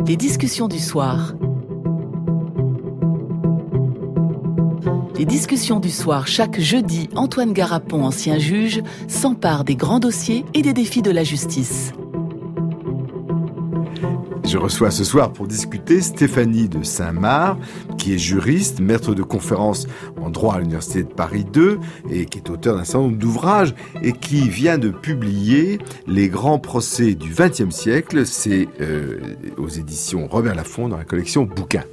Les discussions du soir. Les discussions du soir, chaque jeudi, Antoine Garapon, ancien juge, s'empare des grands dossiers et des défis de la justice. Je reçois ce soir pour discuter Stéphanie de Saint-Marc, qui est juriste, maître de conférences en droit à l'Université de Paris 2 et qui est auteur d'un certain nombre d'ouvrages et qui vient de publier Les grands procès du XXe siècle. C'est aux éditions Robert Laffont dans la collection Bouquins.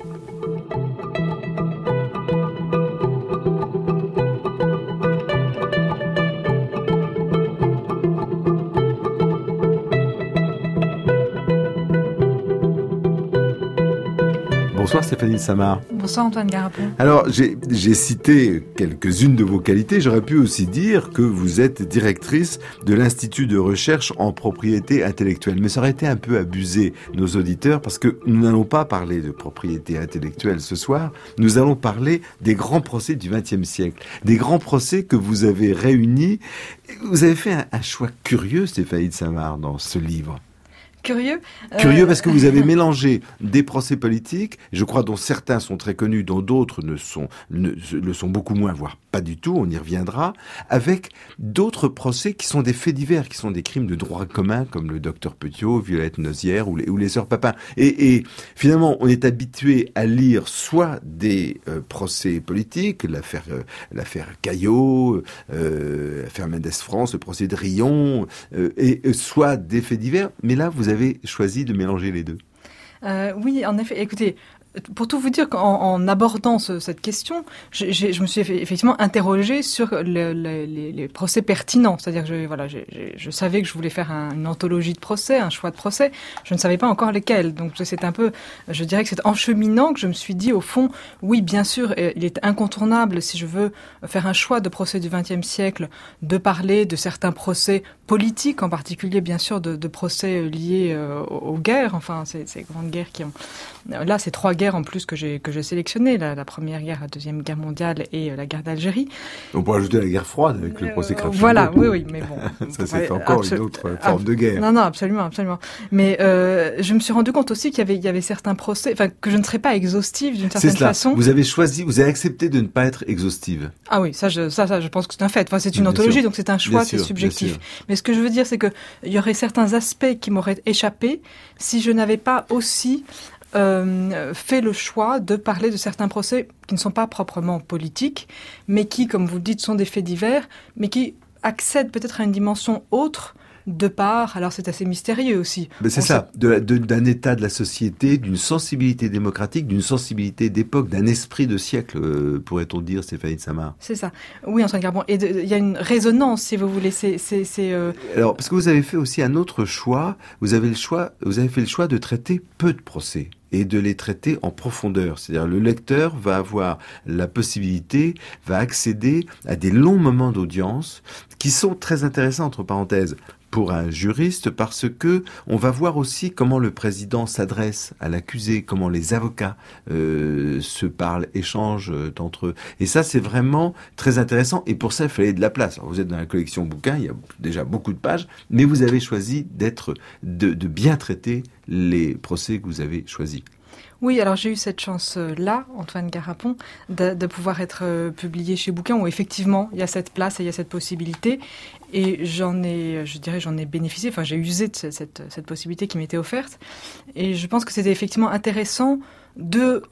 Bonsoir Stéphanie de Saint-Marc. Bonsoir Antoine Garapon. Alors, j'ai cité quelques-unes de vos qualités. J'aurais pu aussi dire que vous êtes directrice de l'Institut de recherche en propriété intellectuelle. Mais ça aurait été un peu abusé, nos auditeurs, parce que nous n'allons pas parler de propriété intellectuelle ce soir. Nous allons parler des grands procès du XXe siècle. Des grands procès que vous avez réunis. Vous avez fait un choix curieux, Stéphanie de Saint-Marc, dans ce livre. Curieux parce que vous avez mélangé des procès politiques, je crois dont certains sont très connus, dont d'autres le sont beaucoup moins, voire pas du tout, on y reviendra, avec d'autres procès qui sont des faits divers, qui sont des crimes de droit commun, comme le docteur Petiot, Violette Nozière ou les sœurs Papin. Et finalement, on est habitué à lire soit des procès politiques, l'affaire Caillot, l'affaire Mendes France, le procès de Rion, et soit des faits divers, mais là, vous avez choisi de mélanger les deux. Oui, en effet. Écoutez, pour tout vous dire, en abordant cette question, je me suis effectivement interrogée sur les procès pertinents. C'est-à-dire que je savais que je voulais faire une anthologie de procès, un choix de procès. Je ne savais pas encore lesquels. Donc c'est un peu, je dirais que c'est en cheminant que je me suis dit, au fond, oui, bien sûr, il est incontournable, si je veux faire un choix de procès du XXe siècle, de parler de certains procès politiques, en particulier, bien sûr, de procès liés aux guerres. Enfin, ces grandes guerres qui ont... Là, c'est 3 guerres en plus que j'ai sélectionnées, la première guerre, la deuxième guerre mondiale et la guerre d'Algérie. On pourrait ajouter la guerre froide avec le procès Krafft. Voilà, oui, mais bon. Ça, c'est encore une autre forme de guerre. Non, absolument. Mais je me suis rendu compte aussi qu'il y avait certains procès, enfin, que je ne serais pas exhaustive d'une certaine façon. Vous avez accepté de ne pas être exhaustive. Ah oui, ça, je pense que c'est un fait. Enfin, c'est une anthologie, donc c'est un choix qui est subjectif. Mais ce que je veux dire, c'est que il y aurait certains aspects qui m'auraient échappé si je n'avais pas aussi fait le choix de parler de certains procès qui ne sont pas proprement politiques, mais qui, comme vous le dites, sont des faits divers, mais qui accèdent peut-être à une dimension autre de part, alors c'est assez mystérieux aussi. Mais c'est ça, d'un état de la société, d'une sensibilité démocratique, d'une sensibilité d'époque, d'un esprit de siècle, pourrait-on dire, Stéphanie de Saint-Marc. C'est ça. Oui, Antoine Garapon. Et il y a une résonance, si vous voulez. Alors, parce que vous avez fait aussi un autre choix. Vous avez fait le choix de traiter peu de procès et de les traiter en profondeur. C'est-à-dire, le lecteur va avoir la possibilité, va accéder à des longs moments d'audience qui sont très intéressants, entre parenthèses, pour un juriste, parce que on va voir aussi comment le président s'adresse à l'accusé, comment les avocats se parlent, échangent entre eux. Et ça, c'est vraiment très intéressant. Et pour ça, il fallait de la place. Alors, vous êtes dans la collection Bouquins, il y a déjà beaucoup de pages, mais vous avez choisi de bien traiter les procès que vous avez choisis. Oui, alors j'ai eu cette chance-là, Antoine Garapon, de pouvoir être publié chez Bouquins, où effectivement, il y a cette place et il y a cette possibilité. Et j'en ai bénéficié, enfin j'ai usé de cette possibilité qui m'était offerte. Et je pense que c'était effectivement intéressant de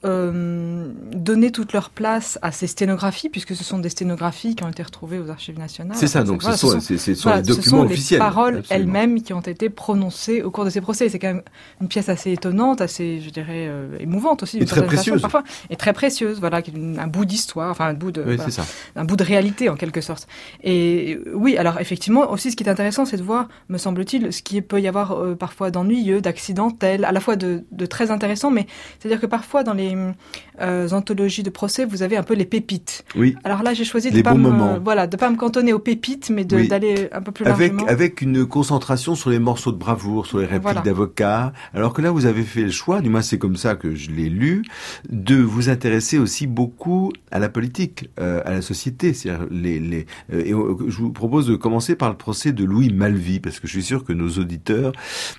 donner toute leur place à ces sténographies, puisque ce sont des sténographies qui ont été retrouvées aux Archives nationales. C'est ça, donc ce sont les documents officiels. Ce sont les paroles elles-mêmes qui ont été prononcées au cours de ces procès. C'est quand même une pièce assez étonnante, assez, je dirais, émouvante aussi. Et très précieuse. Parfois, et très précieuse, voilà, un bout d'histoire, enfin un bout de réalité en quelque sorte. Et oui, alors effectivement, aussi ce qui est intéressant, c'est de voir, me semble-t-il, ce qui peut y avoir parfois d'ennuyeux, d'accidentel, à la fois de très intéressant, mais c'est-à-dire que parfois dans les anthologies de procès, vous avez un peu les pépites. Oui. Alors là, j'ai choisi de Les pas bons moments. de pas me cantonner aux pépites, mais d'aller un peu plus largement. Avec une concentration sur les morceaux de bravoure, sur les répliques d'avocats. Alors que là, vous avez fait le choix, du moins c'est comme ça que je l'ai lu, de vous intéresser aussi beaucoup à la politique, à la société. C'est-à-dire je vous propose de commencer par le procès de Louis Malvy, parce que je suis sûr que nos auditeurs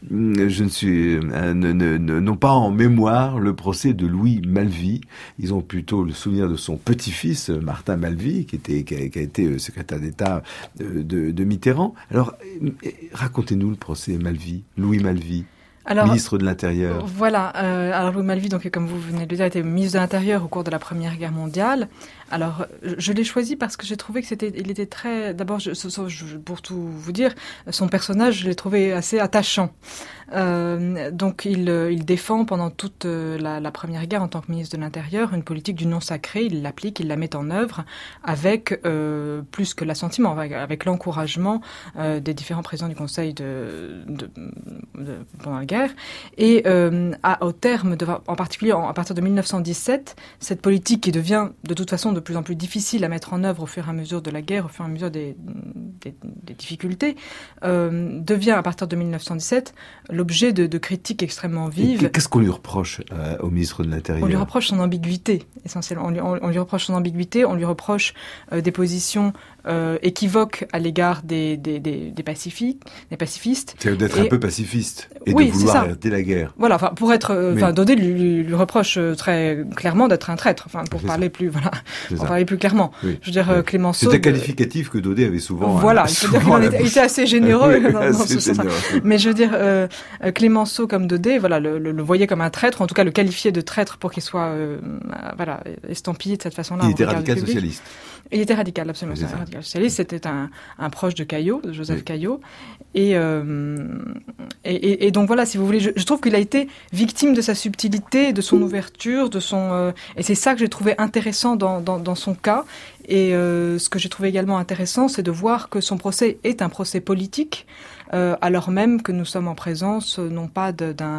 n'ont pas en mémoire le procès de Louis Malvy. Ils ont plutôt le souvenir de son petit-fils, Martin Malvy, qui a été secrétaire d'État de Mitterrand. Alors, racontez-nous le procès Malvy, Louis Malvy. Alors, ministre de l'Intérieur. Voilà. Alors Louis Malvy, donc comme vous venez de le dire, était ministre de l'Intérieur au cours de la Première Guerre mondiale. Alors, je l'ai choisi parce que j'ai trouvé que il était très. D'abord, pour tout vous dire, son personnage, je l'ai trouvé assez attachant. Donc, il défend pendant toute la Première Guerre en tant que ministre de l'Intérieur une politique du non sacré. Il l'applique, il la met en œuvre avec plus que l'assentiment, avec l'encouragement des différents présidents du Conseil pendant la guerre. Et au terme, en particulier à partir de 1917, cette politique qui devient de toute façon de plus en plus difficile à mettre en œuvre au fur et à mesure de la guerre, au fur et à mesure des difficultés, devient à partir de 1917 l'objet de critiques extrêmement vives. Qu'est-ce qu'on lui reproche au ministre de l'Intérieur ? On lui reproche son ambiguïté, essentiellement. On lui reproche son ambiguïté, on lui reproche des positions équivoques à l'égard des pacifistes. C'est d'être un peu pacifiste et de vouloir arrêter la guerre. Voilà, pour être, Daudet lui reproche très clairement d'être un traître. Enfin, pour parler plus clairement. Oui. Je veux dire, Clémenceau. C'est un qualificatif que Daudet avait souvent. Voilà, il était assez généreux dans ce sens. Mais je veux dire, Clémenceau comme Daudet, voilà, le voyait comme un traître, en tout cas le qualifiait de traître pour qu'il soit, estampillé de cette façon-là. Il était radical socialiste. Il était radical, absolument. C'est radical socialiste. C'était un proche de Caillaux, de Joseph Caillaux. Et donc voilà, si vous voulez, je trouve qu'il a été victime de sa subtilité, de son ouverture, et c'est ça que j'ai trouvé intéressant dans son cas. Et ce que j'ai trouvé également intéressant, c'est de voir que son procès est un procès politique, alors même que nous sommes en présence non pas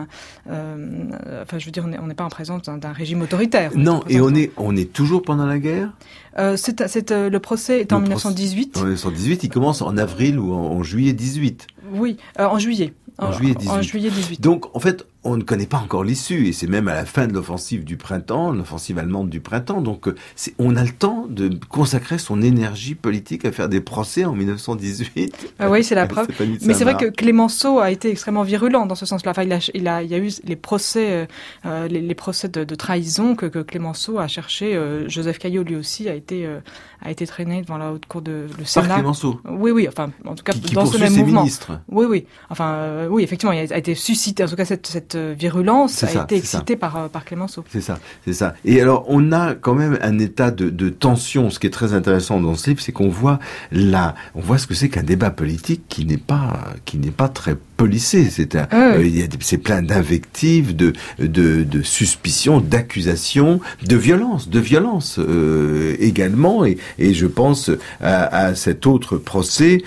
on n'est pas en présence d'un régime autoritaire. Non, et on est toujours pendant la guerre. Le procès est en 1918. En 1918, il commence en avril ou en juillet 18. Oui, en juillet. En juillet 18. En juillet 18. Donc, en fait, on ne connaît pas encore l'issue, et c'est même à la fin de l'offensive du printemps, l'offensive allemande du printemps, donc on a le temps de consacrer son énergie politique à faire des procès en 1918. Oui, c'est la preuve. Mais c'est vrai que Clémenceau a été extrêmement virulent dans ce sens-là. Enfin, il y a eu les procès, les procès de trahison que Clémenceau a cherché. Joseph Caillaux, lui aussi, a été traîné devant la haute cour de le Sénat. Par Clémenceau. Oui, enfin, en tout cas, qui dans ce même mouvement. Ministres. Oui. Enfin, oui, effectivement, il a été suscité, en tout cas, cette virulence a été excitée par Clémenceau. C'est ça. Et alors, on a quand même un état de tension. Ce qui est très intéressant dans ce livre, c'est qu'on voit ce que c'est qu'un débat politique qui n'est pas très policé. C'est plein d'invectives, de suspicions, d'accusations, de violence également. Et je pense à cet autre procès,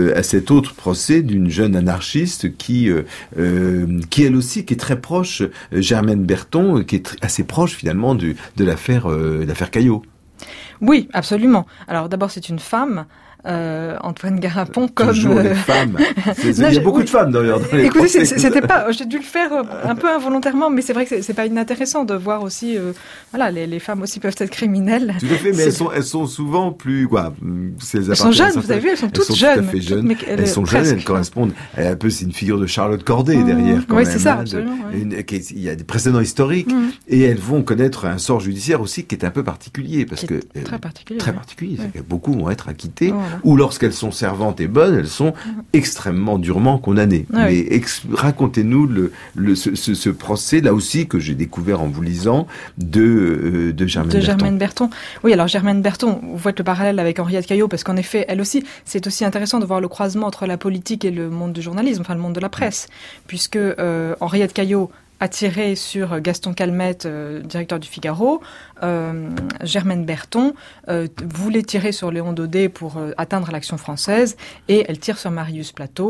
d'une jeune anarchiste qui elle aussi, qui est très proche, Germaine Berton, qui est assez proche finalement de l'affaire Caillaux. Oui, absolument. Alors d'abord, c'est une femme. Antoine Garapon comme toujours les femmes. Il y a beaucoup de femmes d'ailleurs dans les écoutez, procès. c'était pas, j'ai dû le faire un peu involontairement, mais c'est vrai que c'est pas inintéressant de voir aussi, les femmes aussi peuvent être criminelles. Tout à fait, mais elles sont souvent plus elles sont jeunes, vous avez vu, elles sont toutes jeunes. Tout à fait jeunes. Elles sont jeunes, elles correspondent un peu, c'est une figure de Charlotte Corday derrière quand même. Oui, c'est ça, absolument. Il y a des précédents historiques et elles vont connaître un sort judiciaire aussi qui est un peu particulier parce que très particulier. Ouais. Beaucoup vont être acquittés. Voilà. Ou lorsqu'elles sont servantes et bonnes, elles sont extrêmement durement condamnées. Mais racontez-nous ce procès, là aussi, que j'ai découvert en vous lisant, de Germaine Berton. Oui, alors Germaine Berton, vous voyez le parallèle avec Henriette Caillaux, parce qu'en effet, elle aussi, c'est aussi intéressant de voir le croisement entre la politique et le monde du journalisme, enfin le monde de la presse, puisque Henriette Caillaux a tiré sur Gaston Calmette, directeur du Figaro. Germaine Berton voulait tirer sur Léon Daudet pour atteindre l'Action française, et elle tire sur Marius Plateau,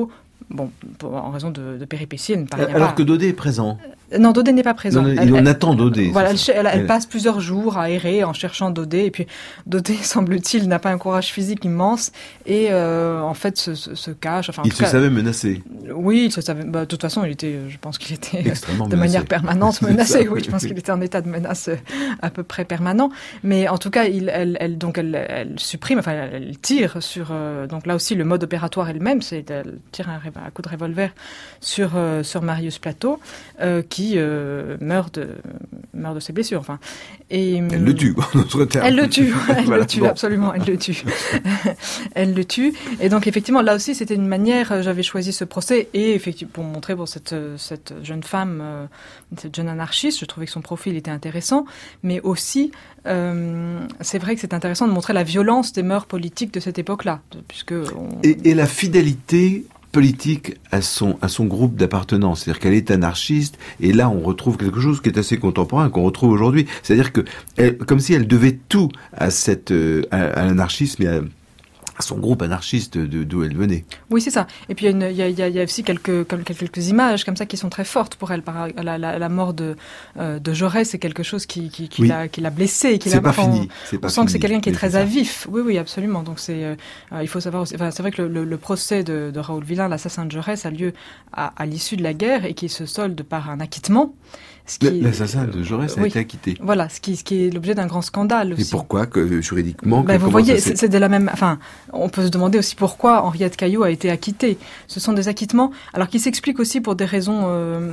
bon, en raison de péripéties, elle ne parvient Alors pas. que Daudet est présent. Non, Daudet n'est pas présent. Non, on attend Daudet. Voilà, elle passe plusieurs jours à errer en cherchant Daudet, et puis Daudet, semble-t-il, n'a pas un courage physique immense, et en fait se cache. Enfin, il se savait menacé. Oui, il se savait. De toute façon, je pense qu'il était extrêmement de manière permanente menacé. Oui, je pense qu'il était en état de menace à peu près permanent. Mais en tout cas, elle supprime, enfin, elle tire sur. Donc là aussi, le mode opératoire est le même, c'est elle tire un coup de revolver sur Marius Plateau, qui meurt de ses blessures. Enfin, et elle le tue, en d'autres termes. Elle le tue, voilà, le tue, bon. Absolument, elle le tue. Elle le tue. Et donc effectivement, là aussi, c'était une manière. J'avais choisi ce procès et effectivement pour montrer cette jeune femme, cette jeune anarchiste. Je trouvais que son profil était intéressant, mais aussi c'est vrai que c'est intéressant de montrer la violence des mœurs politiques de cette époque-là, puisque et la fidélité politique à son groupe d'appartenance, c'est-à-dire qu'elle est anarchiste, et là on retrouve quelque chose qui est assez contemporain, qu'on retrouve aujourd'hui, c'est-à-dire que comme si elle devait tout à à l'anarchisme et à son groupe anarchiste d'où elle venait. Oui, c'est ça. Et puis il y a aussi quelques images comme ça qui sont très fortes pour elle. La mort de Jaurès, c'est quelque chose qui l'a blessée. C'est pas fini. On sent que c'est quelqu'un qui est très à vif. Oui, absolument. Donc il faut savoir aussi. Enfin, c'est vrai que le procès de Raoul Villain, l'assassin de Jaurès, a lieu à l'issue de la guerre et qui se solde par un acquittement. L'assassin de Jaurès a été acquitté. Voilà, ce qui est l'objet d'un grand scandale aussi. Et pourquoi, juridiquement vous voyez, c'est de la même. Enfin, on peut se demander aussi pourquoi Henriette Caillot a été acquittée. Ce sont des acquittements, alors qui s'expliquent aussi pour des raisons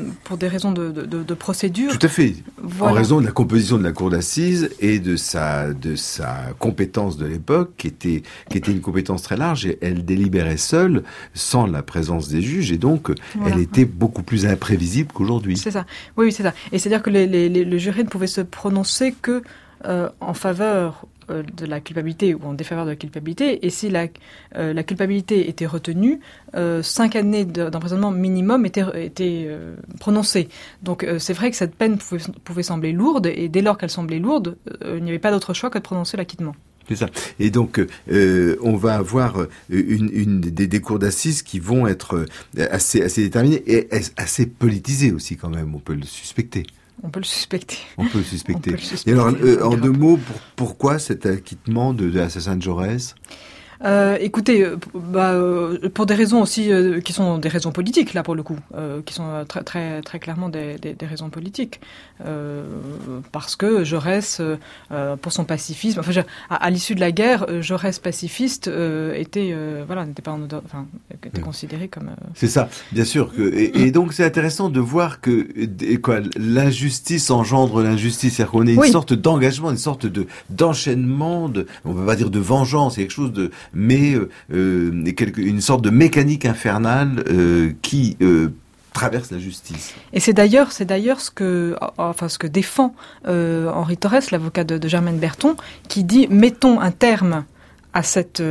de procédure. Tout à fait. Voilà. En raison de la composition de la cour d'assises et de sa compétence de l'époque, qui était une compétence très large. Et elle délibérait seule, sans la présence des juges, et donc elle était beaucoup plus imprévisible qu'aujourd'hui. C'est ça. Oui, c'est ça. Et c'est-à-dire que le jury ne pouvait se prononcer que en faveur de la culpabilité ou en défaveur de la culpabilité. Et si la culpabilité était retenue, 5 années d'emprisonnement minimum étaient prononcées. Donc c'est vrai que cette peine pouvait sembler lourde, et dès lors qu'elle semblait lourde, il n'y avait pas d'autre choix que de prononcer l'acquittement. C'est ça. Et donc, on va avoir des cours d'assises qui vont être assez déterminées et assez politisées aussi quand même. On peut le suspecter. On peut le suspecter. Et alors, en 2 mots, pourquoi cet acquittement de l'assassin de Jaurès ? Écoutez, pour des raisons aussi qui sont des raisons politiques là pour le coup, qui sont très très très clairement des raisons politiques, parce que Jaurès, pour son pacifisme, enfin à l'issue de la guerre, Jaurès pacifiste n'était pas en odeur, enfin était considéré comme. C'est ça, bien sûr et donc c'est intéressant de voir que l'injustice engendre l'injustice, c'est-à-dire qu'on est une sorte d'engagement, une sorte d'enchaînement, on va pas dire de vengeance, c'est quelque chose mais une sorte de mécanique infernale qui traverse la justice. Et c'est d'ailleurs ce que défend Henri Torres, l'avocat de Germaine Berton, qui dit mettons un terme à cette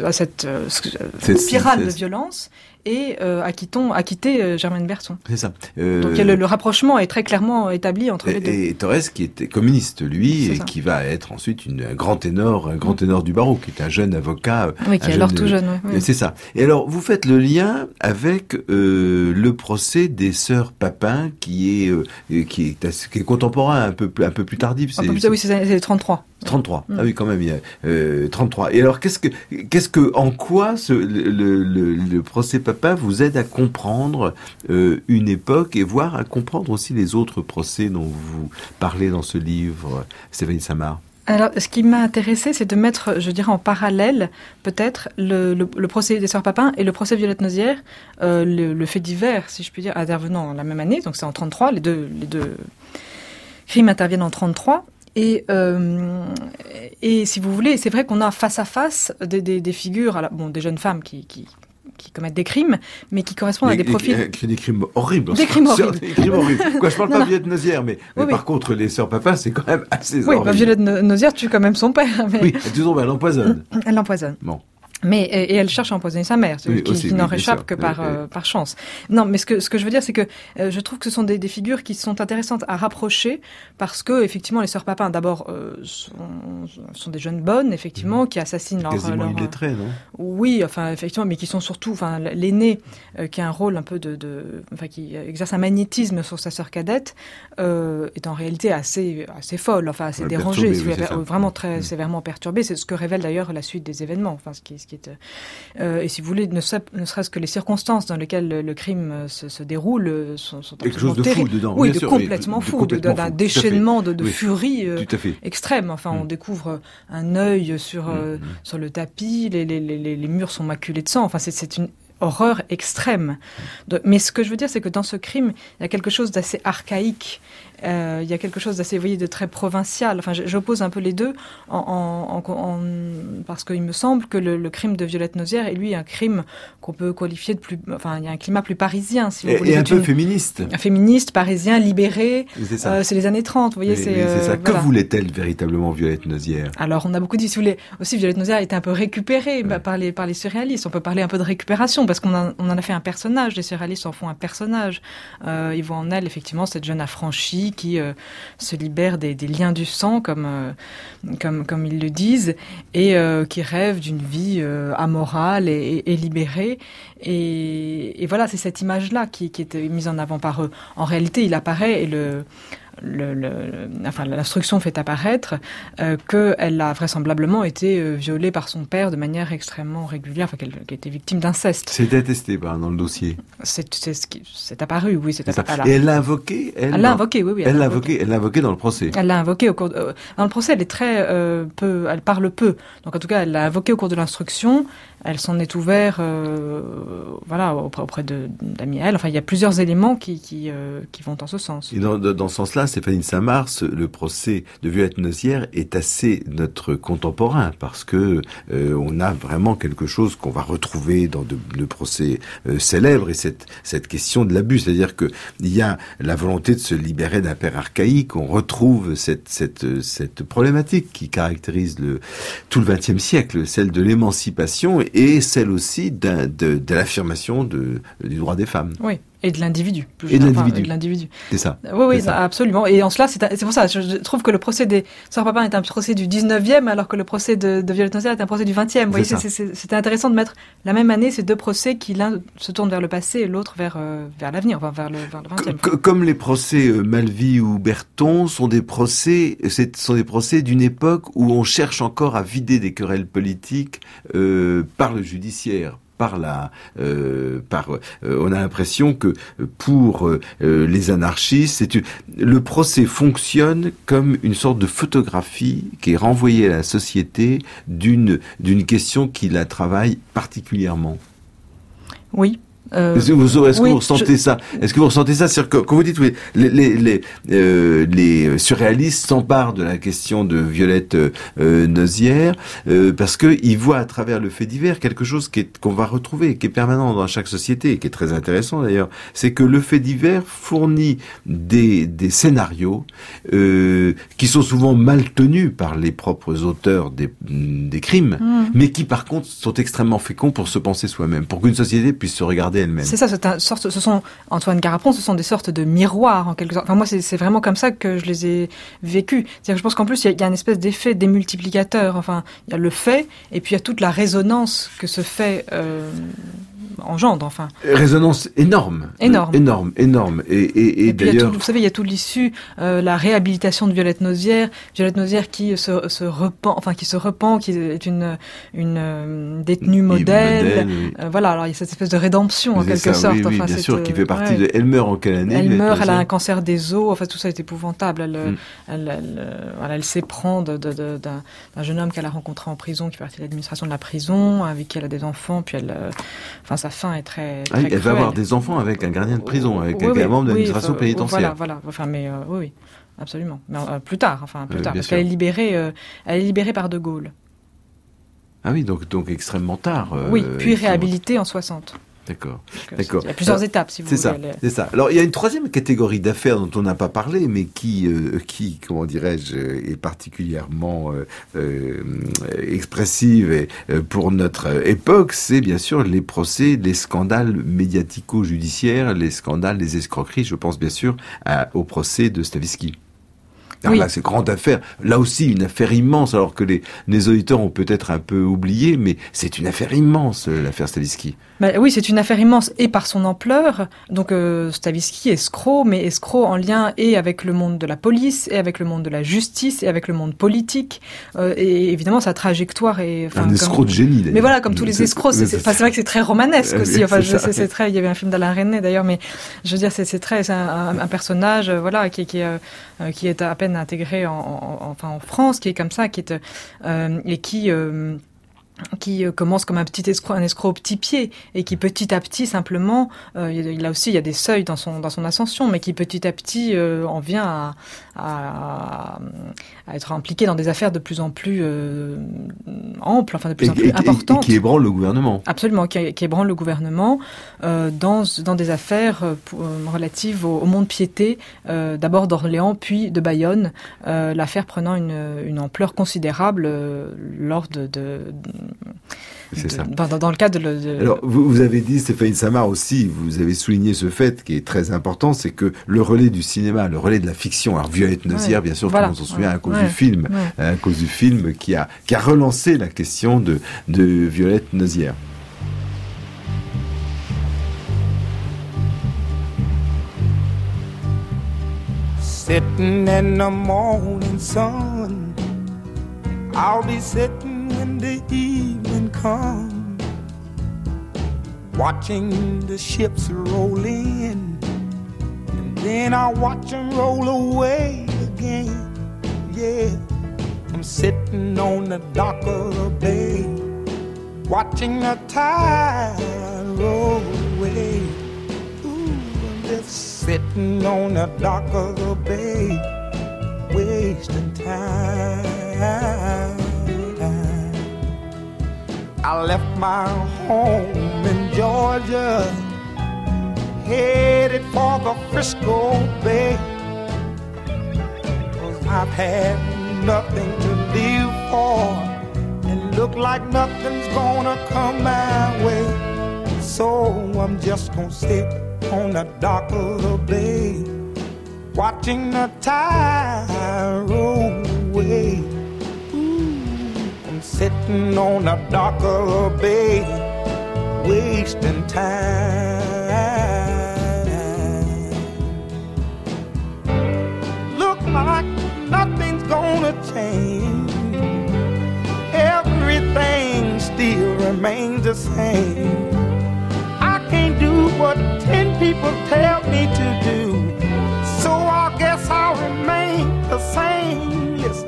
spirale de violence et acquitter Germaine Berton. C'est ça. Donc le rapprochement est très clairement établi entre les deux. Et Torres qui était communiste lui et qui va être ensuite un grand ténor du barreau, qui est un jeune avocat. Oui, qui est alors tout jeune. Oui. C'est ça. Et alors vous faites le lien avec le procès des sœurs Papin qui est contemporain, un peu plus tardif. Oui, c'est 33. 33. Ah oui, quand même, il y a 33. Et alors, en quoi le procès Papin vous aide à comprendre une époque et voire à comprendre aussi les autres procès dont vous parlez dans ce livre, Stéphanie Samar? Alors, ce qui m'a intéressé, c'est de mettre, je dirais, en parallèle, peut-être, le procès des sœurs Papin et le procès Violette Nozière, le fait divers, si je puis dire, intervenant la même année, donc c'est en 33, les deux crimes interviennent en 33. Et si vous voulez, c'est vrai qu'on a face à face des figures, des jeunes femmes qui commettent des crimes, mais qui correspondent à des profils... Des crimes horribles. Des crimes horribles. Je parle pas de Violette Nozière, mais par contre, les sœurs Papin, c'est quand même assez horrible. Oui, Violette Nozière tue quand même son père. Mais... Oui, disons, elle l'empoisonne. Elle l'empoisonne. Bon. Mais et elle cherche à empoisonner sa mère, qui n'en réchappe que par chance. Non, mais ce que je veux dire, c'est que je trouve que ce sont des figures qui sont intéressantes à rapprocher parce que effectivement les sœurs Papin, d'abord, sont des jeunes bonnes, effectivement, qui assassinent leur illettrés, non ? Oui, enfin effectivement, mais qui sont surtout, enfin l'aînée qui a un rôle un peu enfin qui exerce un magnétisme sur sa sœur cadette, est en réalité assez folle, enfin assez dérangée, vraiment très sévèrement perturbée. C'est ce que révèle d'ailleurs la suite des événements, enfin ce qui est et si vous voulez, ne serait-ce que les circonstances dans lesquelles le crime se déroule sont quelque chose de fou dedans. Oui, complètement fou, d'un déchaînement de furie extrême. Enfin, on découvre un œil sur le tapis, les murs sont maculés de sang. Enfin, c'est une horreur extrême. Mais ce que je veux dire, c'est que dans ce crime, il y a quelque chose d'assez archaïque. Il y a quelque chose d'assez, vous voyez, de très provincial. Enfin, j'oppose un peu les deux parce qu'il me semble que le crime de Violette Nozière est, lui, un crime qu'on peut qualifier de plus... Enfin, il y a un climat plus parisien, si vous voulez. Et un peu féministe. Un féministe, parisien, libéré. C'est les années 30, vous voyez. C'est ça. Que voulait-elle véritablement, Violette Nozière ? Alors, on a beaucoup dit, si vous voulez, aussi Violette Nozière était un peu récupérée par les surréalistes. On peut parler un peu de récupération, parce qu'on en a fait un personnage. Les surréalistes en font un personnage. Ils voient en elle, effectivement, cette jeune affranchie qui se libère des liens du sang, comme ils le disent, et qui rêve d'une vie amorale et libérée. Et voilà, c'est cette image-là qui était mise en avant par eux. En réalité, il apparaît, et l'instruction fait apparaître qu'elle a vraisemblablement été violée par son père de manière extrêmement régulière, enfin qu'elle était victime d'inceste. C'est attesté dans le dossier. C'est apparu, oui, c'est apparu. Et elle l'a invoqué. Elle l'a invoqué, oui. Elle l'a invoqué dans le procès. Elle l'a invoqué dans le procès. Elle est très peu, elle parle peu. Donc en tout cas, elle l'a invoqué au cours de l'instruction. Elle s'en est ouverte, auprès d'amis à elle. Enfin, il y a plusieurs éléments qui vont en ce sens. Et dans ce sens-là, Stéphanie Saint-Mars, le procès de Violette Nozière est assez notre contemporain, parce que on a vraiment quelque chose qu'on va retrouver dans de procès célèbres, et cette question de l'abus, c'est-à-dire que il y a la volonté de se libérer d'un père archaïque. On retrouve cette problématique qui caractérise tout le XXe siècle, celle de l'émancipation et celle aussi de l'affirmation du droit des femmes. Oui. Et de l'individu. Et de l'individu. C'est ça. Oui, absolument. Et en cela, c'est pour ça, je trouve que le procès des Sœurs Papin est un procès du 19e, alors que le procès de Violette Nozière est un procès du 20e. Vous voyez, c'était intéressant de mettre la même année ces deux procès qui, l'un se tourne vers le passé et l'autre vers l'avenir, enfin, vers le 20e. Comme les procès Malvy ou Berton sont des procès d'une époque où on cherche encore à vider des querelles politiques par le judiciaire. On a l'impression que pour les anarchistes, le procès fonctionne comme une sorte de photographie qui est renvoyée à la société d'une question qui la travaille particulièrement. Oui. Est-ce que vous ressentez ça ? Est-ce que vous ressentez ça ? C'est-à-dire que, quand vous dites, oui, les surréalistes s'emparent de la question de Violette Nozière, parce que ils voient à travers le fait divers quelque chose qu'on va retrouver, qui est permanent dans chaque société, et qui est très intéressant d'ailleurs. C'est que le fait divers fournit des scénarios qui sont souvent mal tenus par les propres auteurs des crimes, mais qui par contre sont extrêmement féconds pour se penser soi-même, pour qu'une société puisse se regarder elle-même. C'est ça, ce sont Antoine Garapon, ce sont des sortes de miroirs en quelque sorte. Enfin, moi, c'est vraiment comme ça que je les ai vécus. C'est-à-dire que je pense qu'en plus, il y a une espèce d'effet démultiplicateur. Enfin, il y a le fait, et puis il y a toute la résonance que ce fait engendre, enfin. Résonance énorme. Et d'ailleurs, vous savez, il y a tout l'issue, la réhabilitation de Violette Nozière qui se repent, qui est une détenue modèle. Voilà, alors il y a cette espèce de rédemption en quelque sorte. Oui, bien sûr, qui fait partie de. Elle meurt en quelle année ? Elle a un cancer des os. Enfin, tout ça est épouvantable. Elle s'éprend d'un jeune homme qu'elle a rencontré en prison, qui fait partie de l'administration de la prison, avec qui elle a des enfants, puis sa fin est très elle cruelle. va avoir des enfants avec un gardien de prison, avec un membre de l'administration pénitentiaire. Voilà. Enfin, mais oui, absolument. Mais plus tard, parce qu'elle est libérée par De Gaulle. Ah oui, donc extrêmement tard. Oui, puis réhabilitée en 60. D'accord. Il y a plusieurs étapes, si vous voulez. C'est ça. Alors, il y a une troisième catégorie d'affaires dont on n'a pas parlé, mais qui, comment dirais-je, est particulièrement expressive et, pour notre époque. C'est bien sûr les procès, les scandales médiatico-judiciaires, les scandales, les escroqueries. Je pense bien sûr au procès de Stavisky. Alors là, c'est grande affaire. Là aussi, une affaire immense, alors que les auditeurs ont peut-être un peu oublié, mais c'est une affaire immense, l'affaire Stavisky. Oui, c'est une affaire immense et par son ampleur. Donc Stavisky, escroc, mais escroc en lien et avec le monde de la police, et avec le monde de la justice, et avec le monde politique. Et évidemment, sa trajectoire est... Un escroc de génie, d'ailleurs. Mais voilà, comme tous les escrocs, c'est vrai que c'est très romanesque aussi. Enfin, c'est très... Il y avait un film d'Alain Resnais, d'ailleurs, mais je veux dire, c'est un personnage, voilà, qui est à peine intégré en France, qui est comme ça, qui est et qui commence comme un escroc au petit pied et qui petit à petit simplement là aussi il y a des seuils dans son ascension, mais qui petit à petit en vient à être impliqué dans des affaires de plus en plus amples, enfin de plus en plus importantes, et qui ébranlent le gouvernement. Absolument, qui ébranlent le gouvernement dans des affaires relatives au Mont-de-Piété, d'abord d'Orléans puis de Bayonne, l'affaire prenant une ampleur considérable lors c'est ça. Dans le cadre Alors, vous avez dit, Stéphanie Samar aussi, vous avez souligné ce fait qui est très important, c'est que le relais du cinéma, le relais de la fiction, alors Violette Nozière, bien sûr, tout le monde s'en souvient à cause du film, à cause du film qui a relancé la question de Violette Nozière. Sitting in the morning sun, I'll be sitting when the evening comes, watching the ships roll in, and then I watch them roll away again. Yeah, I'm sitting on the dock of the bay, watching the tide roll away. Ooh, I'm just sitting on the dock of the bay, wasting time. I left my home in Georgia, headed for the Frisco Bay, 'cause I've had nothing to live for, and look like nothing's gonna come my way. So I'm just gonna sit on the dock of the bay, watching the tide roll away. Sitting on the dock of the bay, wasting time. Look like nothing's gonna change, everything still remains the same. I can't do what 10 people tell me to do, so I guess I'll remain the same. Listen.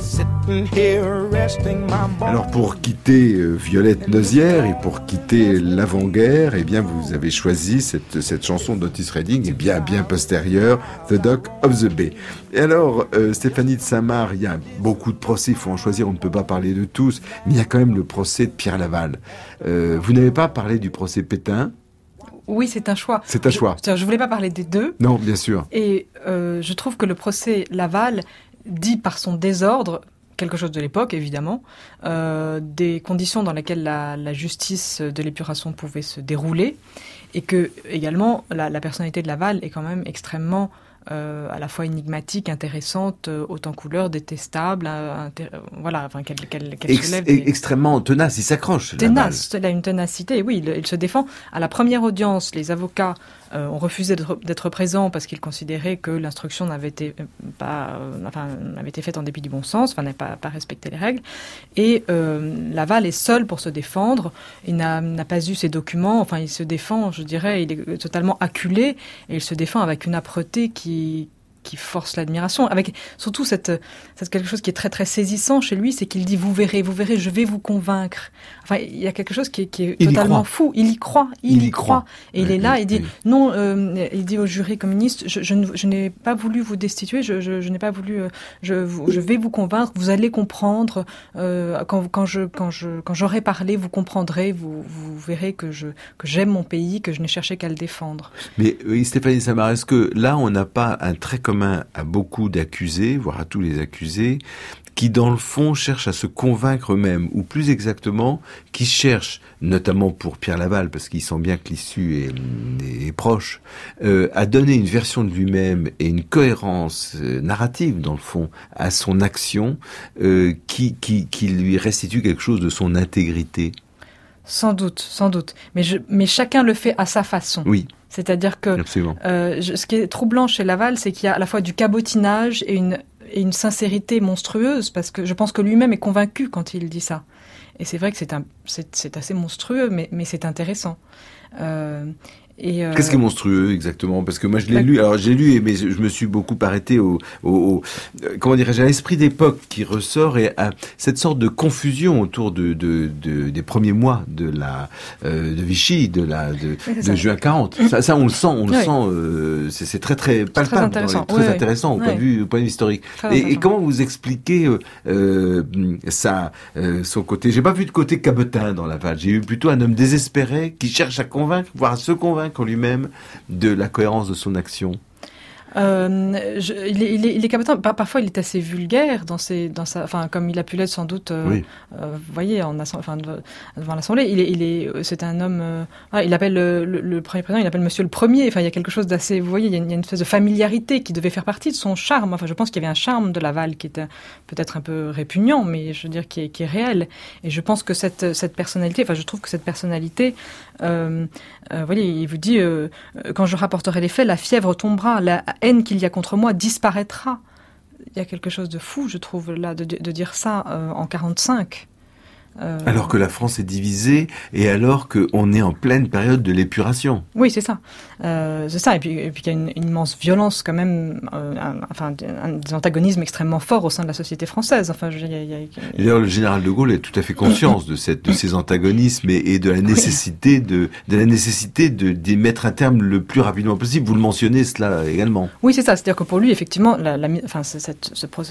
Alors pour quitter Violette Nozière et pour quitter l'avant-guerre, eh bien vous avez choisi cette chanson d'Otis Redding, bien postérieure, The Dock of the Bay. Et alors Stéphanie de Samar, il y a beaucoup de procès, il faut en choisir, on ne peut pas parler de tous, mais il y a quand même le procès de Pierre Laval. Vous n'avez pas parlé du procès Pétain? Oui, c'est un choix. C'est un choix. Je voulais pas parler des deux. Non, bien sûr. Et je trouve que le procès Laval dit par son désordre quelque chose de l'époque, évidemment, des conditions dans lesquelles la justice de l'épuration pouvait se dérouler, et que, également, la personnalité de Laval est quand même extrêmement à la fois énigmatique, intéressante, haute en couleur, détestable, voilà, enfin, qu'elle soulève extrêmement tenace, il s'accroche. Tenace, il a une ténacité, oui, il se défend. À la première audience, les avocats ont refusé d'être présents parce qu'ils considéraient que l'instruction n'avait été faite en dépit du bon sens, enfin, n'avait pas respecté les règles. Et Laval est seul pour se défendre. Il n'a pas eu ses documents. Enfin, il se défend, je dirais, il est totalement acculé et il se défend avec une âpreté qui qui force l'admiration. Avec surtout cette quelque chose qui est très très saisissant chez lui, c'est qu'il dit vous verrez, je vais vous convaincre. Enfin, il y a quelque chose qui est totalement fou. Il y croit. Et il est là, il dit non. Il dit au jury communiste, je n'ai pas voulu vous destituer, je n'ai pas voulu. Je vais vous convaincre. Vous allez comprendre quand j'aurai parlé, vous comprendrez, vous verrez que j'aime mon pays, que je n'ai cherché qu'à le défendre. Mais oui, Stéphanie Samar, est-ce que là, on n'a pas un trait commun à beaucoup d'accusés, voire à tous les accusés, qui dans le fond cherchent à se convaincre eux-mêmes, ou plus exactement, qui cherchent, notamment pour Pierre Laval, parce qu'il sent bien que l'issue est proche, à donner une version de lui-même et une cohérence narrative, dans le fond, à son action, qui lui restitue quelque chose de son intégrité. Sans doute. Mais chacun le fait à sa façon. Oui. C'est-à-dire que ce qui est troublant chez Laval, c'est qu'il y a à la fois du cabotinage et une sincérité monstrueuse, parce que je pense que lui-même est convaincu quand il dit ça. Et c'est vrai que c'est assez monstrueux, mais c'est intéressant. Qu'est-ce qui est monstrueux exactement? Parce que moi je l'ai lu. Alors j'ai lu, mais je me suis beaucoup arrêté au comment dirais-je, à l'esprit d'époque qui ressort et à cette sorte de confusion autour des premiers mois de Vichy, de juin 40. Ça on le sent, c'est très très palpable, très intéressant au point de vue historique. Et comment vous expliquez son côté? J'ai pas vu de côté cabotin dans Laval. J'ai eu plutôt un homme désespéré qui cherche à convaincre, voire à se convaincre lui-même de la cohérence de son action. Il est cabotin. Parfois, il est assez vulgaire enfin, comme il a pu l'être sans doute. Vous voyez, devant l'Assemblée, c'est un homme. Il appelle le premier président, il appelle Monsieur le Premier. Enfin, il y a quelque chose d'assez. Vous voyez, il y a une espèce de familiarité qui devait faire partie de son charme. Enfin, je pense qu'il y avait un charme de Laval qui était peut-être un peu répugnant, mais je veux dire qui est réel. Et je pense que cette personnalité. Enfin, je trouve que cette personnalité. Vous voyez, il vous dit quand je rapporterai les faits, la fièvre tombera, la haine qu'il y a contre moi disparaîtra. Il y a quelque chose de fou, je trouve, là, de dire ça en 45. Alors que la France est divisée et alors qu'on est en pleine période de l'épuration. Oui, c'est ça. C'est ça. Et puis qu'il y a une immense violence quand même, des antagonismes extrêmement forts au sein de la société française. Enfin, Et d'ailleurs, le général de Gaulle a tout à fait conscience de ces antagonismes et de la nécessité d'y mettre un terme le plus rapidement possible. Vous le mentionnez cela également. Oui, c'est ça. C'est-à-dire que pour lui, effectivement, cette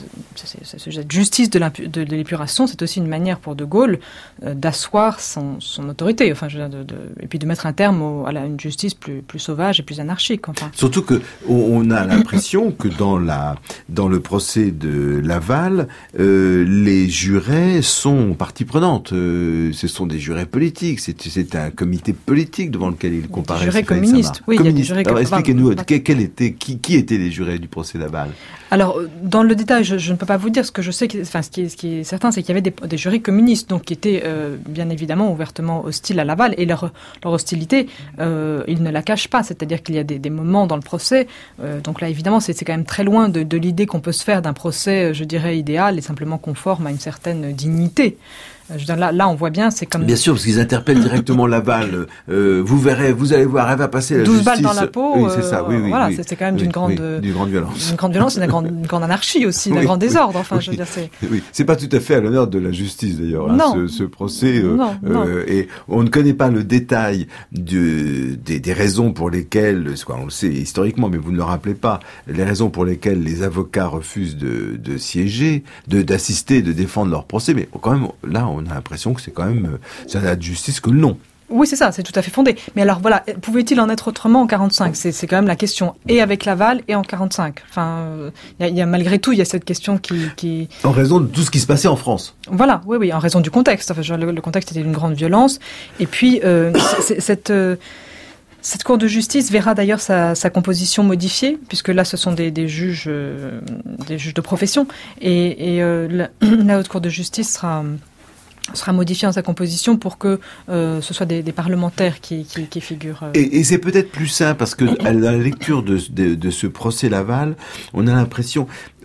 justice de l'épuration, c'est aussi une manière pour de Gaulle d'asseoir son autorité, et puis de mettre un terme à une justice plus sauvage et plus anarchique. Enfin. Surtout que on a l'impression que dans le procès de Laval, les jurés sont partie prenante. Ce sont des jurés politiques. C'est un comité politique devant lequel ils comparaissent. Des jurés communistes. Oui, il y a des jurés. Alors expliquez-nous qui étaient les jurés du procès Laval. Alors dans le détail, je ne peux pas vous dire. Ce que je sais, ce qui est certain, c'est qu'il y avait des jurés communistes, donc qui étaient bien évidemment ouvertement hostiles à Laval, et leur hostilité, ils ne la cachent pas. C'est-à-dire qu'il y a des moments dans le procès. Donc là, évidemment, c'est quand même très loin de l'idée qu'on peut se faire d'un procès, je dirais, idéal et simplement conforme à une certaine dignité. Je veux dire, là, on voit bien, c'est comme... Bien sûr, parce qu'ils interpellent directement Laval. Vous verrez, vous allez voir, elle va passer la 12 justice. 12 balles dans la peau. Oui, c'est ça, oui. Voilà, c'est quand même d'une grande violence. D'une grande violence et d'une grande anarchie aussi, d'un grand désordre. Enfin, je veux dire, c'est... Oui, c'est pas tout à fait à l'honneur de la justice, d'ailleurs, ce procès. Non. Et on ne connaît pas le détail des raisons pour lesquelles, on le sait historiquement, mais vous ne le rappelez pas, les raisons pour lesquelles les avocats refusent de siéger, d'assister, de défendre leur procès. Mais quand même, là, on a l'impression que c'est quand même, ça n'a de justice que le nom. Oui, c'est ça, c'est tout à fait fondé. Mais alors voilà, pouvait-il en être autrement en 45 ? C'est quand même la question, et avec Laval et en 45. Enfin, il y a malgré tout, il y a cette question qui... En raison de tout ce qui se passait en France. Voilà, oui, en raison du contexte. Enfin, le contexte était d'une grande violence. Et puis, cette cour de justice verra d'ailleurs sa composition modifiée, puisque là, ce sont des juges de profession. Et la haute cour de justice sera modifiée dans sa composition pour que ce soit des parlementaires qui figurent. Et c'est peut-être plus sain, parce que à la lecture de ce procès Laval, on a l'impression...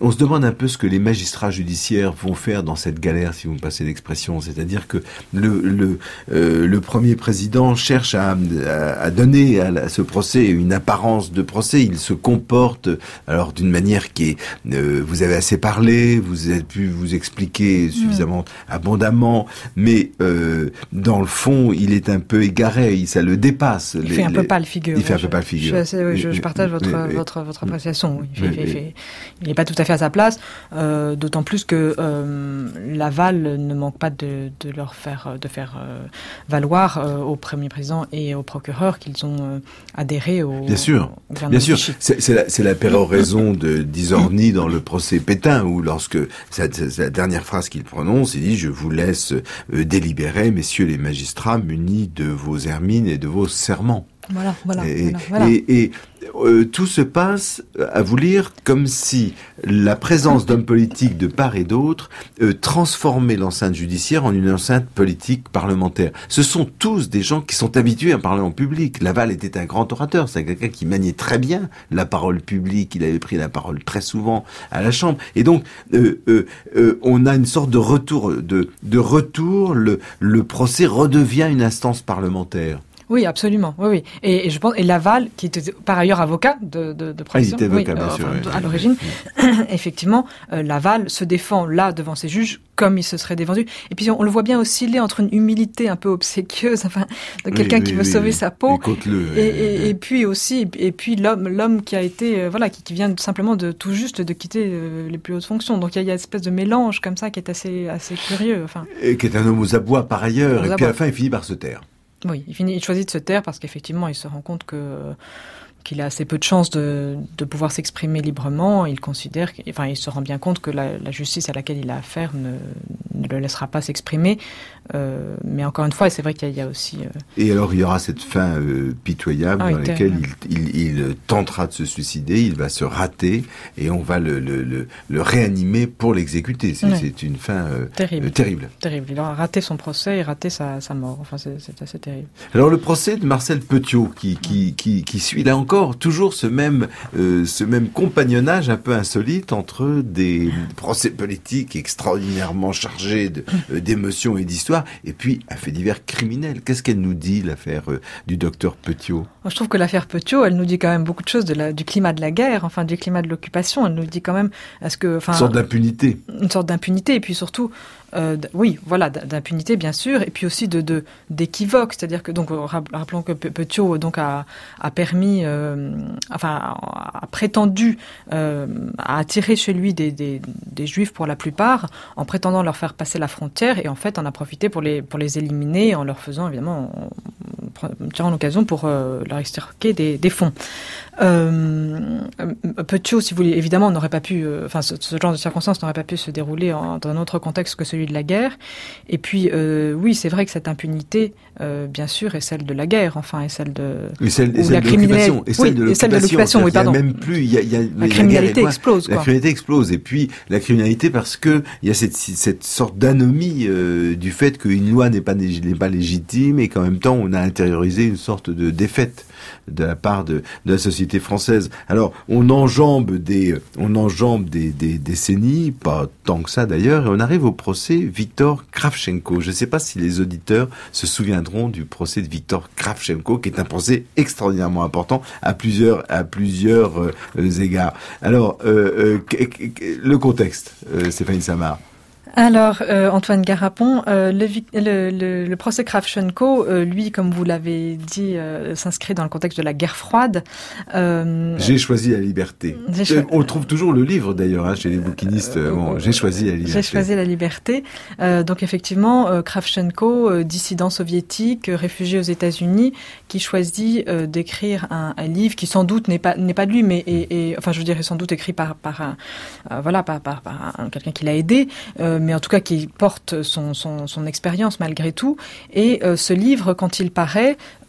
on se demande un peu ce que les magistrats judiciaires vont faire dans cette galère, si vous me passez l'expression. C'est-à-dire que le premier président cherche à donner à ce procès une apparence de procès. Il se comporte alors d'une manière qui est, vous avez assez parlé, vous avez pu vous expliquer suffisamment abondamment, mais dans le fond, il est un peu égaré, ça le dépasse. Il fait un peu pâle figure. Il fait un peu pâle figure. Je partage votre appréciation. Il n'est pas tout à fait à sa place, d'autant plus que Laval ne manque pas de faire valoir au Premier président et au procureur qu'ils ont adhéré au Bien sûr. C'est la péroraison d'Isorni dans le procès Pétain, où lorsque la dernière phrase qu'il prononce, il dit « Je vous laisse délibérer, messieurs les magistrats, munis de vos hermines et de vos serments ». Voilà. Et tout se passe, à vous lire, comme si la présence d'hommes politiques de part et d'autre transformait l'enceinte judiciaire en une enceinte politique parlementaire. Ce sont tous des gens qui sont habitués à parler en public. Laval était un grand orateur, c'est quelqu'un qui maniait très bien la parole publique, il avait pris la parole très souvent à la Chambre. Et donc, on a une sorte de retour, le procès redevient une instance parlementaire. Oui, absolument. Oui. Et je pense, et Laval, qui était par ailleurs avocat de profession, il était avocat, bien sûr, à l'origine, effectivement, Laval se défend là devant ses juges comme il se serait défendu. Et puis on le voit bien osciller entre une humilité un peu obséquieuse, de quelqu'un qui veut sauver sa peau, et puis aussi, l'homme qui a été, qui vient simplement tout juste de quitter les plus hautes fonctions. Donc il y a une espèce de mélange comme ça qui est assez curieux. Et qui est un homme aux abois par ailleurs. Et puis à la fin, il finit par se taire. Oui, il choisit de se taire parce qu'effectivement, il se rend compte qu'il a assez peu de chances de pouvoir s'exprimer librement. Il se rend bien compte que la justice à laquelle il a affaire ne le laissera pas s'exprimer. Mais encore une fois, c'est vrai qu'il y a aussi... Et alors, il y aura cette fin pitoyable dans laquelle il tentera de se suicider, il va se rater, et on va le réanimer pour l'exécuter. C'est une fin terrible. Il aura raté son procès et raté sa mort. Enfin, c'est assez terrible. Alors, le procès de Marcel Petiot, qui suit là encore toujours ce même compagnonnage un peu insolite entre des procès politiques extraordinairement chargés d'émotions et d'histoire, et puis un fait divers criminel. Qu'est-ce qu'elle nous dit, l'affaire du docteur Petiot ? Je trouve que l'affaire Petiot, elle nous dit quand même beaucoup de choses du climat de la guerre, du climat de l'occupation. Elle nous dit quand même une sorte d'impunité. Une sorte d'impunité, et puis surtout d'impunité bien sûr, et puis aussi d'équivoque, c'est-à-dire que rappelons que Petiot a permis, a prétendu à attirer chez lui des juifs pour la plupart, en prétendant leur faire passer la frontière, et en fait en a profité pour les éliminer, en leur faisant évidemment, en tirant l'occasion pour leur extorquer des fonds. Petiot, si vous voulez, évidemment, n'aurait pas pu, ce genre de circonstances n'aurait pas pu se dérouler dans un autre contexte que celui de la guerre. Et puis, oui, c'est vrai que cette impunité, bien sûr, est celle de la guerre, et celle de la criminalité, et celle de l'occupation. Oui, pardon. Même plus, la criminalité explose. La criminalité explose, et puis la criminalité parce que il y a cette sorte d'anomie du fait qu'une loi n'est pas légitime, et qu'en même temps, on a intériorisé une sorte de défaite de la part de la société française. Alors, on enjambe des décennies, pas tant que ça d'ailleurs, et on arrive au procès Victor Kravchenko. Je ne sais pas si les auditeurs se souviendront du procès de Victor Kravchenko, qui est un procès extraordinairement important à plusieurs égards. Alors, le contexte, Stéphanie Samar. Alors, Antoine Garapon, le procès Kravchenko, lui, comme vous l'avez dit, s'inscrit dans le contexte de la guerre froide. J'ai choisi la liberté. On trouve toujours le livre, d'ailleurs, chez les bouquinistes. J'ai choisi la liberté. J'ai choisi la liberté. Donc, effectivement, Kravchenko, dissident soviétique, réfugié aux États-Unis, qui choisit d'écrire un livre qui, sans doute, n'est pas de lui, mais je veux dire, est sans doute écrit par quelqu'un qui l'a aidé, mais en tout cas qui porte son expérience malgré tout. Et ce livre, quand il paraît,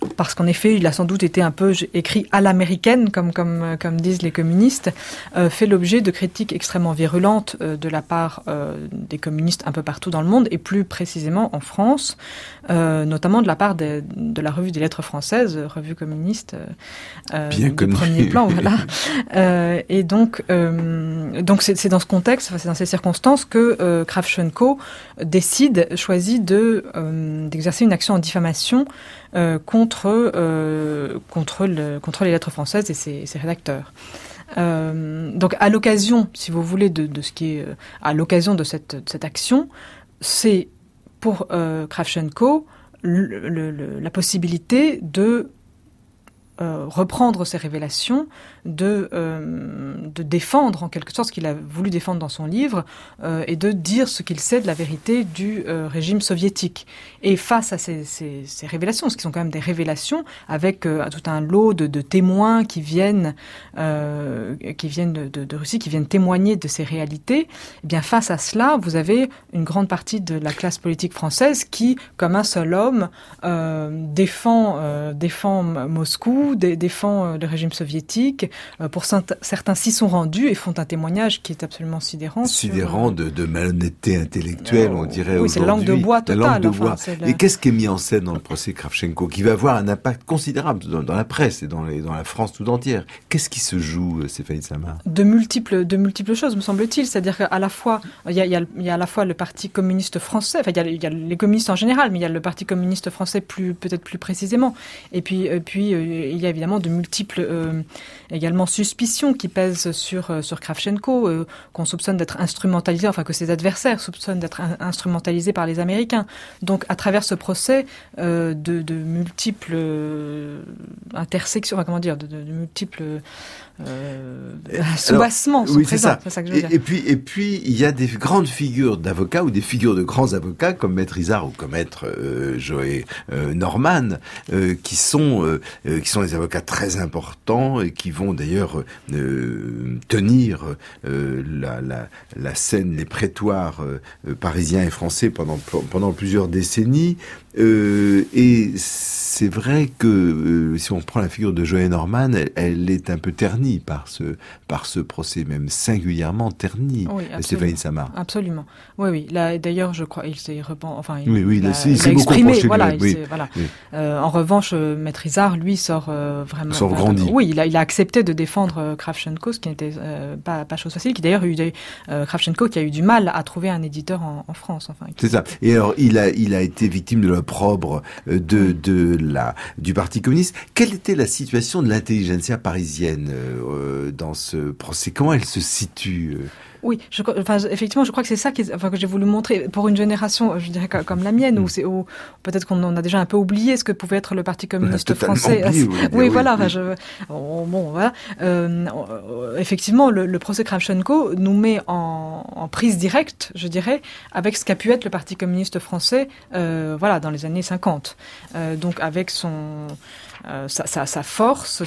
parce qu'en effet, il a sans doute été un peu écrit à l'américaine, comme disent les communistes, fait l'objet de critiques extrêmement virulentes de la part des communistes un peu partout dans le monde, et plus précisément en France, notamment de la part de la revue des lettres françaises, revue communiste de premier plan, voilà. Et donc c'est dans ce contexte, c'est dans ces circonstances que Kravchenko choisit d'exercer une action en diffamation contre les lettres françaises et ses rédacteurs. Donc à l'occasion, si vous voulez, de ce qui est à l'occasion de cette action, c'est pour Kravchenko la possibilité de reprendre ses révélations, de défendre en quelque sorte ce qu'il a voulu défendre dans son livre, et de dire ce qu'il sait de la vérité du régime soviétique. Et face à ces révélations, ce qui sont quand même des révélations, avec tout un lot de témoins qui viennent de Russie, qui viennent témoigner de ces réalités, eh bien face à cela, vous avez une grande partie de la classe politique française qui, comme un seul homme, défend Moscou, défend le régime soviétique. Pour certains s'y sont rendus et font un témoignage qui est absolument sidérant. De malhonnêteté intellectuelle, on dirait aujourd'hui. Oui, c'est la langue de bois totale. La langue de bois. Et qu'est-ce qui est mis en scène dans le procès Kravchenko, qui va avoir un impact considérable dans la presse et dans la France tout entière? Qu'est-ce qui se joue, Stéphanie Samar? De multiples choses, me semble-t-il. C'est-à-dire qu'à la fois, il y a à la fois le Parti communiste français, enfin, il y a les communistes en général, mais il y a le Parti communiste français peut-être plus précisément. Et puis, il y a évidemment de multiples également suspicions qui pèsent sur Kravchenko, qu'on soupçonne d'être instrumentalisé, enfin que ses adversaires soupçonnent d'être instrumentalisés par les Américains. Donc à travers ce procès, de multiples intersections, enfin comment dire, de multiples soubassements sont présents. C'est ça que je veux dire. Et puis il y a des grandes figures d'avocats ou des figures de grands avocats comme Maître Izard ou comme Maître Joé Norman, qui sont des avocats très importants et qui vont d'ailleurs tenir la scène, les prétoires parisiens et français pendant plusieurs décennies. Et c'est vrai que si on prend la figure de Joé Norman, elle est un peu ternie par ce procès, même singulièrement ternie. Oui, Stéphanie Samar. Absolument. Oui. Là, d'ailleurs, je crois, il s'est repenti. Il s'est beaucoup reproché. Voilà. En revanche, Maître Izard, lui, sort vraiment. Sort grandi. Oui, il a accepté de défendre Kravchenko, ce qui n'était pas chose facile. Qui d'ailleurs Kravchenko qui a eu du mal à trouver un éditeur en France. Enfin. C'est ça. Et alors, il a été victime de l'opprobre du Parti communiste. Quelle était la situation de l'intelligentsia parisienne dans ce procès? Comment elle se situe? Oui, effectivement, je crois que c'est ça que j'ai voulu montrer pour une génération, je dirais comme la mienne, où peut-être qu'on en a déjà un peu oublié ce que pouvait être le Parti communiste français. Oui, voilà. Voilà. Effectivement, le procès Kravchenko nous met en prise directe, je dirais, avec ce qu'a pu être le Parti communiste français, dans les années 50. Donc avec sa force,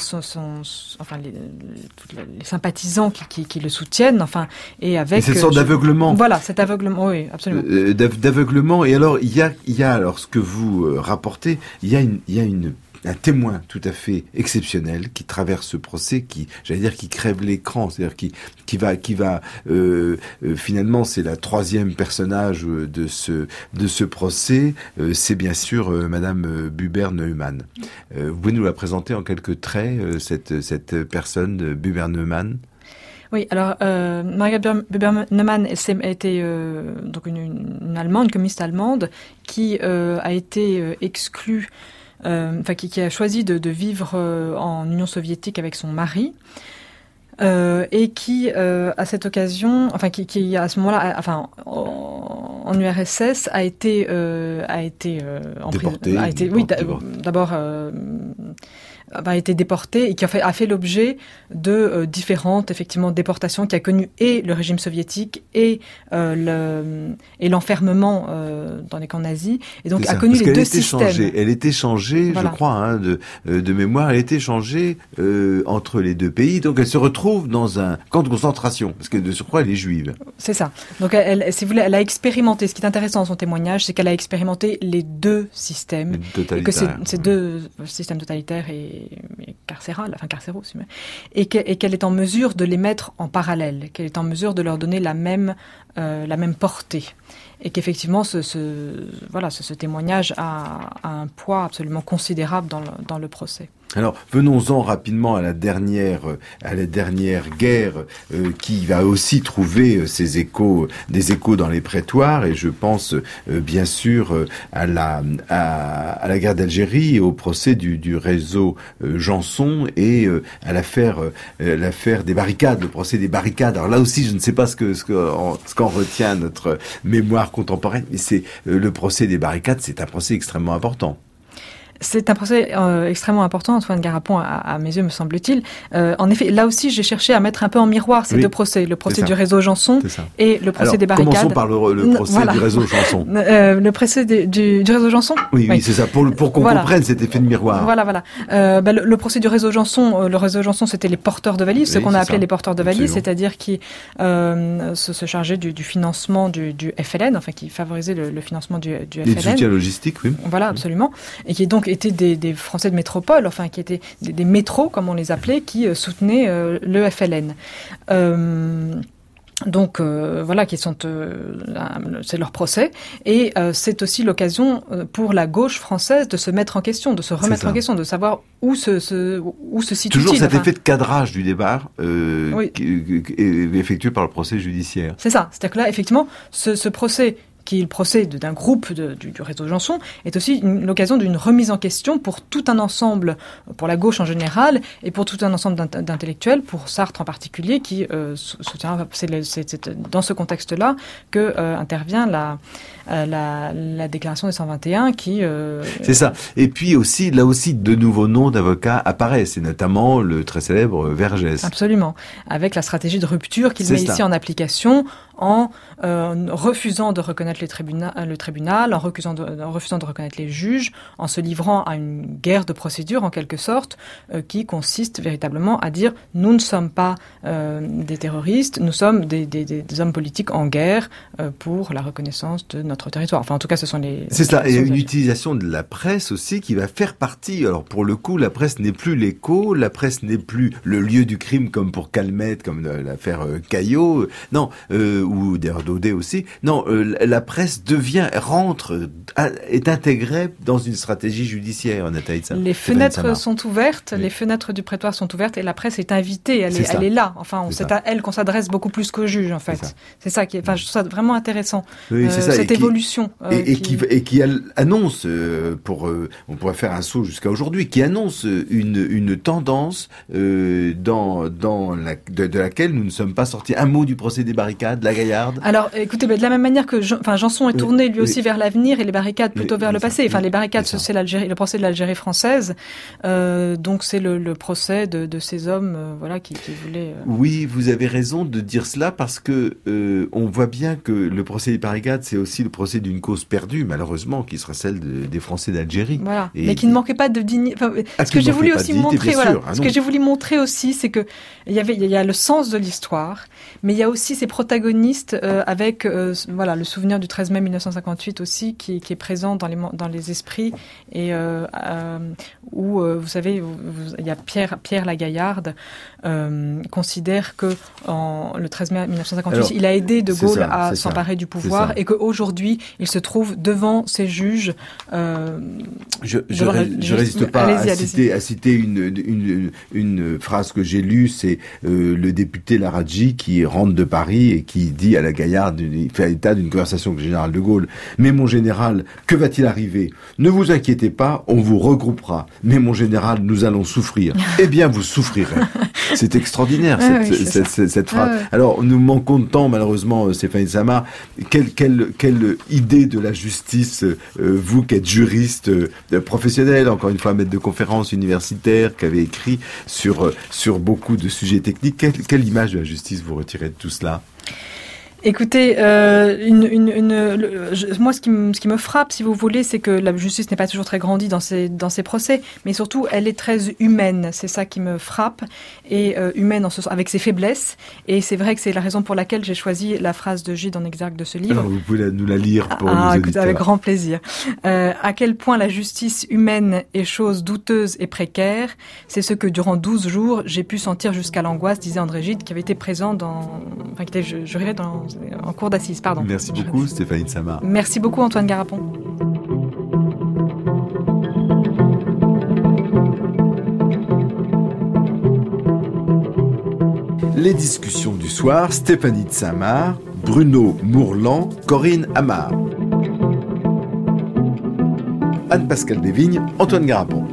les sympathisants qui le soutiennent, et avec cette sorte d'aveuglement. Voilà, cet aveuglement, oui, absolument. D'aveuglement. Et alors il y a alors ce que vous rapportez, il y a un témoin tout à fait exceptionnel qui traverse ce procès, qui crève l'écran, c'est-à-dire qui va finalement c'est la troisième personnage de ce procès, c'est bien sûr Madame Buber-Neumann. Vous pouvez nous la présenter en quelques traits, cette personne, Buber-Neumann? Oui, alors Margaret Buber-Neumann a été donc une Allemande, une communiste allemande, qui a été exclue, qui a choisi de vivre en Union soviétique avec son mari, et qui à cette occasion, qui à ce moment-là, en URSS a été déportée, d'abord a été déporté et qui a fait l'objet de différentes effectivement déportations, qui a connu et le régime soviétique et l'enfermement dans les camps nazis, et donc a connu les deux systèmes. Elle était changée, voilà. Je crois, de mémoire, elle était changée entre les deux pays, donc elle se retrouve dans un camp de concentration, parce que de surcroît elle est juive. C'est ça. Donc elle, si vous voulez, elle a expérimenté. Ce qui est intéressant dans son témoignage, c'est qu'elle a expérimenté les deux systèmes, et que ces deux systèmes totalitaires et carcéraux, et qu'elle est en mesure de les mettre en parallèle, qu'elle est en mesure de leur donner la même portée, et qu'effectivement ce témoignage a un poids absolument considérable dans le procès. Alors, venons-en rapidement à la dernière guerre qui va aussi trouver des échos dans les prétoires, et je pense bien sûr à la guerre d'Algérie et au procès du réseau Janson et à l'affaire des barricades, le procès des barricades. Alors là aussi, je ne sais pas ce qu'en retient notre mémoire contemporaine, mais c'est le procès des barricades, c'est un procès extrêmement important. C'est un procès extrêmement important, Antoine Garapon, à mes yeux, me semble-t-il. En effet, là aussi, j'ai cherché à mettre un peu en miroir ces deux procès, le procès du réseau Janson et le procès des barricades. Commençons par le procès du réseau Janson. Le procès du réseau Janson. Oui, c'est ça, pour qu'on comprenne cet effet de miroir. Voilà. Le procès du réseau Janson, c'était les porteurs de valises, ce qu'on a appelé les porteurs de valises, c'est-à-dire qui se chargeaient du financement du FLN, enfin qui favorisaient le financement du FLN. Les soutiens logistiques, oui. Voilà, absolument. Et qui donc étaient des Français de métropole, enfin qui étaient des métros, comme on les appelait, qui soutenaient le FLN. Donc qui sont c'est leur procès, et c'est aussi l'occasion pour la gauche française de se mettre en question, de se remettre en question, de savoir où se situe-t-il. Toujours cet effet de cadrage du débat qui est effectué par le procès judiciaire. C'est ça, c'est-à-dire que là effectivement ce procès, qui est le procès d'un groupe du réseau Janson, est aussi l'occasion d'une remise en question pour tout un ensemble, pour la gauche en général, et pour tout un ensemble d'intellectuels, pour Sartre en particulier, qui soutient, c'est dans ce contexte-là que intervient la déclaration des 121 qui... C'est ça. Et puis aussi, là aussi, de nouveaux noms d'avocats apparaissent, et notamment le très célèbre Vergès. Absolument. Avec la stratégie de rupture qu'il met ici en application, en refusant de reconnaître le tribunal, en refusant de reconnaître les juges, en se livrant à une guerre de procédure en quelque sorte, qui consiste véritablement à dire nous ne sommes pas des terroristes, nous sommes des hommes politiques en guerre pour la reconnaissance de notre territoire. Enfin en tout cas ce sont les... C'est ça, et il y a une utilisation de la presse aussi qui va faire partie. Alors pour le coup, la presse n'est plus l'écho, la presse n'est plus le lieu du crime comme pour Calmette, comme l'affaire Caillot, non, ou d'ailleurs Daudet aussi. Non, la presse est intégrée dans une stratégie judiciaire, Nathalie. Les fenêtres sont ouvertes, les fenêtres du prétoire sont ouvertes et la presse est invitée, elle est là. Enfin, c'est à elle qu'on s'adresse beaucoup plus qu'aux juges, en fait. C'est ça qui est, enfin, je trouve ça vraiment intéressant. Oui, c'est ça. Cette évolution. Qui annonce, on pourrait faire un saut jusqu'à aujourd'hui, qui annonce une tendance de laquelle nous ne sommes pas sortis. Un mot du procès des barricades, la Gaillarde. Alors, écoutez, de la même manière que Janson est tourné lui aussi vers l'avenir et les barricades plutôt vers le passé. Enfin, les barricades, c'est le procès de l'Algérie française. Donc, c'est le procès de ces hommes, qui voulaient. Oui, vous avez raison de dire cela parce que on voit bien que le procès des barricades, c'est aussi le procès d'une cause perdue, malheureusement, qui sera celle des Français d'Algérie. Voilà. Mais qui ne manquait pas de dignité. Ce que j'ai voulu aussi montrer, ce que j'ai voulu montrer aussi, c'est que il y a le sens de l'histoire, mais il y a aussi ces protagonistes avec le souvenir du 13 mai 1958 aussi qui est présent dans les esprits et où vous savez il y a Pierre Lagaillarde considère que le 13 mai 1958 il a aidé De Gaulle à s'emparer du pouvoir et qu'aujourd'hui il se trouve devant ses juges. Je résiste pas à citer une phrase que j'ai lue, c'est le député Laradji qui rentre de Paris et qui dit à la Gaillarde, il fait état d'une conversation avec le général de Gaulle. Mais mon général, que va-t-il arriver? Ne vous inquiétez pas, on vous regroupera. Mais mon général, nous allons souffrir. Eh bien, vous souffrirez. C'est extraordinaire, cette phrase. Alors, nous manquons de temps, malheureusement, Stéphanie Samar. Quelle idée de la justice, vous qui êtes juriste professionnel, encore une fois, maître de conférences universitaire, qui avez écrit sur beaucoup de sujets techniques. Quelle image de la justice vous retirez de tout cela? Écoutez, moi, ce qui me frappe, si vous voulez, c'est que la justice n'est pas toujours très grandie dans ces procès, mais surtout, elle est très humaine. C'est ça qui me frappe, et humaine avec ses faiblesses. Et c'est vrai que c'est la raison pour laquelle j'ai choisi la phrase de Gide en exergue de ce livre. Alors, vous pouvez nous la lire pour nos auditeurs. Avec grand plaisir. À quel point la justice humaine est chose douteuse et précaire, c'est ce que durant 12 jours, j'ai pu sentir jusqu'à l'angoisse, disait André Gide, qui avait été présent qui était juré en cour d'assises, pardon. Merci beaucoup, Stéphanie Samar. Merci beaucoup, Antoine Garapon. Les discussions du soir, Stéphanie Samar, Bruno Mourlan, Corinne Amar. Anne-Pascale Desvignes, Antoine Garapon.